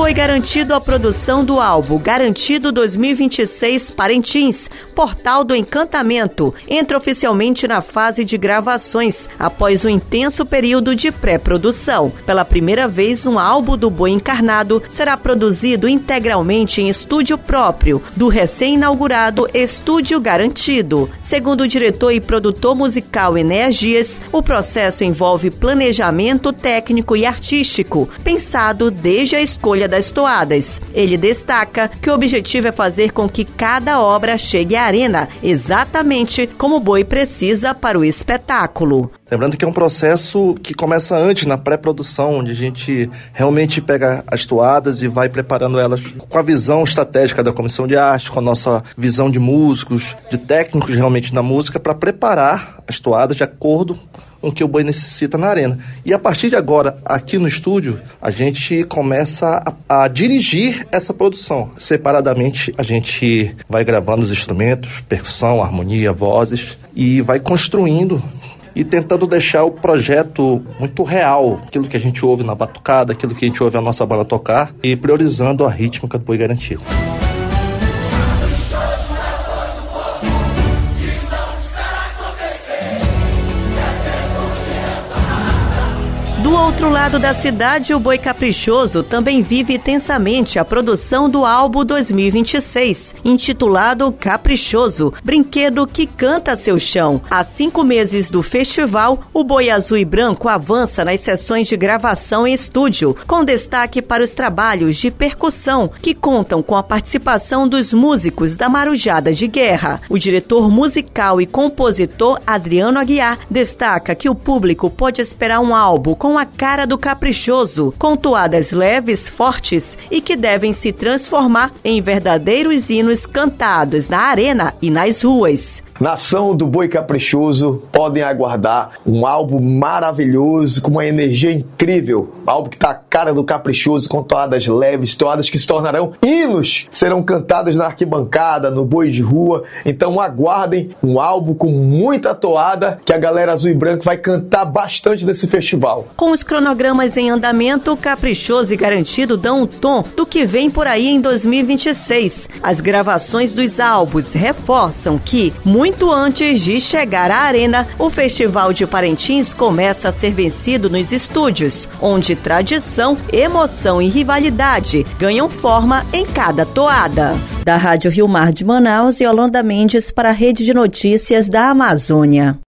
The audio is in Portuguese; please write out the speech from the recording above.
Foi garantido a produção do álbum Garantido 2026 Parintins, Portal do Encantamento. Entra oficialmente na fase de gravações, após um intenso período de pré-produção. Pela primeira vez, um álbum do Boi Encarnado será produzido integralmente em estúdio próprio, do recém-inaugurado Estúdio Garantido. Segundo o diretor e produtor musical Enéas Dias, o processo envolve planejamento técnico e artístico, pensado desde a escolha das toadas. Ele destaca que o objetivo é fazer com que cada obra chegue à arena, exatamente como o boi precisa para o espetáculo. Lembrando que é um processo que começa antes, na pré-produção, onde a gente realmente pega as toadas e vai preparando elas com a visão estratégica da comissão de arte, com a nossa visão de músicos, de técnicos realmente da música, para preparar as toadas de acordo com o que o boi necessita na arena. E a partir de agora, aqui no estúdio, a gente começa a dirigir essa produção. Separadamente, a gente vai gravando os instrumentos, percussão, harmonia, vozes, e vai construindo e tentando deixar o projeto muito real, aquilo que a gente ouve na batucada, aquilo que a gente ouve a nossa banda tocar, e priorizando a rítmica do Boi Garantido. Do outro lado da cidade, o Boi Caprichoso também vive intensamente a produção do álbum 2026, intitulado Caprichoso, brinquedo que canta seu chão. Há 5 meses do festival, o Boi Azul e Branco avança nas sessões de gravação em estúdio, com destaque para os trabalhos de percussão, que contam com a participação dos músicos da Marujada de Guerra. O diretor musical e compositor Adriano Aguiar destaca que o público pode esperar um álbum com a cara do Caprichoso, com toadas leves, fortes e que devem se transformar em verdadeiros hinos cantados na arena e nas ruas. Nação do Boi Caprichoso, podem aguardar um álbum maravilhoso, com uma energia incrível. Um álbum que tá a cara do Caprichoso, com toadas leves, toadas que se tornarão hinos, serão cantadas na arquibancada, no boi de rua. Então aguardem um álbum com muita toada, que a galera azul e branco vai cantar bastante nesse festival. Com os cronogramas em andamento, Caprichoso e Garantido dão um tom do que vem por aí em 2026. As gravações dos álbuns reforçam que, muito antes de chegar à arena, o Festival de Parintins começa a ser vencido nos estúdios, onde tradição, emoção e rivalidade ganham forma em cada toada. Da Rádio Rio Mar de Manaus, Yolanda Mendes para a Rede de Notícias da Amazônia.